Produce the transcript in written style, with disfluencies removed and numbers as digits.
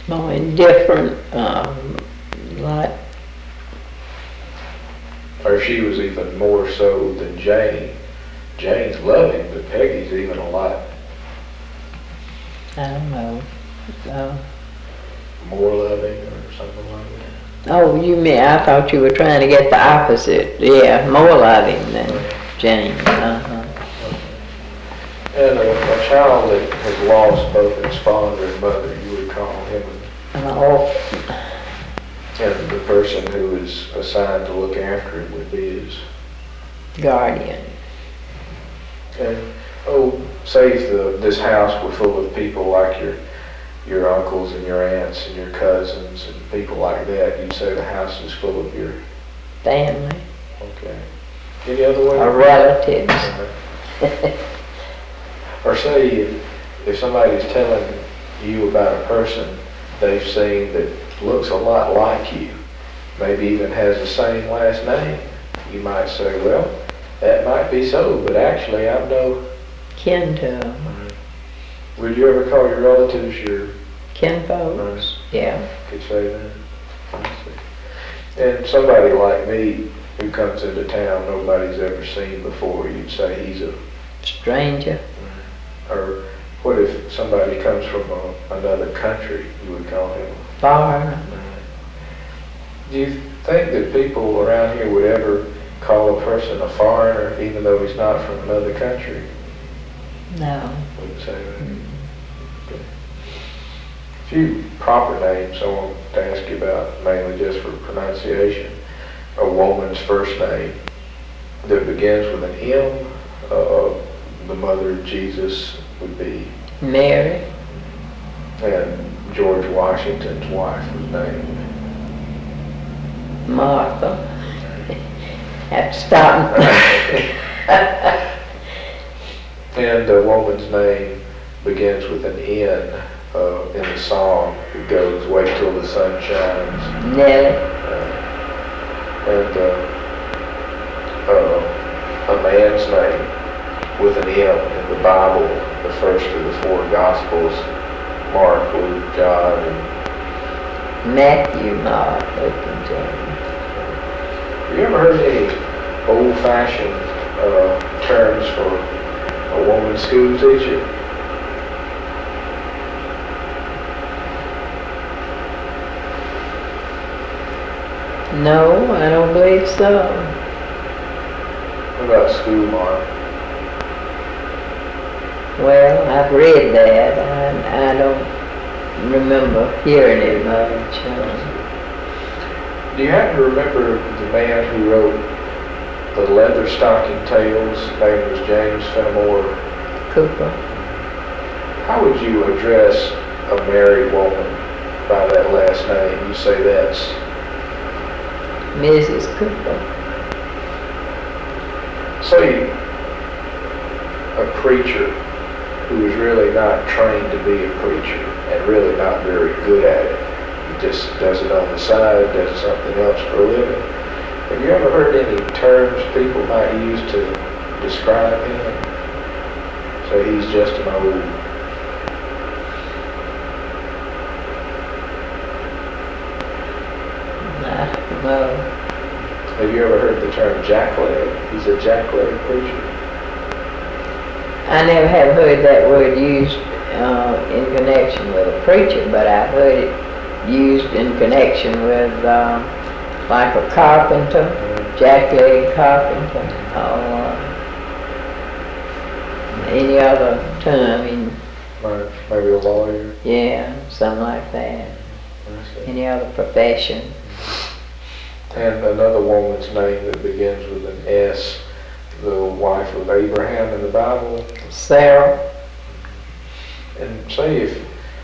more indifferent, like, Or she was even more so than Jane. Jane's loving, but Peggy's even a lot I don't know. more loving or something like that. Oh, you mean, I thought you were trying to get the opposite. Yeah, more loving than Jane. And a child that has lost both its father and mother, you would call him. And the person who is assigned to look after him would be his guardian. And say if this house were full of people like your uncles and your aunts and your cousins and people like that, you'd say the house is full of your family. Okay. Any other way? Or relatives. Or say if somebody's telling you about a person they've seen that looks a lot like you, maybe even has the same last name, you might say, well, that might be so, but actually I'm no kin to them. Would you ever call your relatives your kinfolks? Yeah. Could say that. And somebody like me who comes into town nobody's ever seen before, you'd say he's a stranger. Or what if somebody comes from another country, you would call him foreigner. Do you think that people around here would ever call a person a foreigner even though he's not from another country? No. Wouldn't say that. Okay. A few proper names I want to ask you about, mainly just for pronunciation. A woman's first name that begins with an M, the mother of Jesus would be Mary. And George Washington's wife was named Martha. Have to stop. And a woman's name begins with an N in the song. It goes, wait till the sun shines. Nellie. And a man's name with an M in the Bible, the first of the four Gospels, Mark, Luke, John, and Matthew, Mark, Luke, and John. Have you ever heard any old-fashioned terms for a woman school teacher? No, I don't believe so. What about school marm? Well, I've read that. I don't remember hearing it much. Do you happen to remember the man who wrote the Leather Stocking Tales? His name was James Fenimore Cooper. How would you address a married woman by that last name? You say that's Mrs. Cooper. Say a preacher who is really not trained to be a preacher and really not very good at it. He just does it on the side, does something else for a living. Have you ever heard any terms people might use to describe him? So he's just an old... No. Have you ever heard the term jackleg? He's a jackleg preacher. I never have heard that word used in connection with a preacher, but I've heard it used in connection with like a carpenter, jackleg carpenter, or any other term. Maybe a lawyer? Yeah, something like that. Any other profession. And another woman's name that begins with an S, the wife of Abraham in the Bible. Sarah. And say if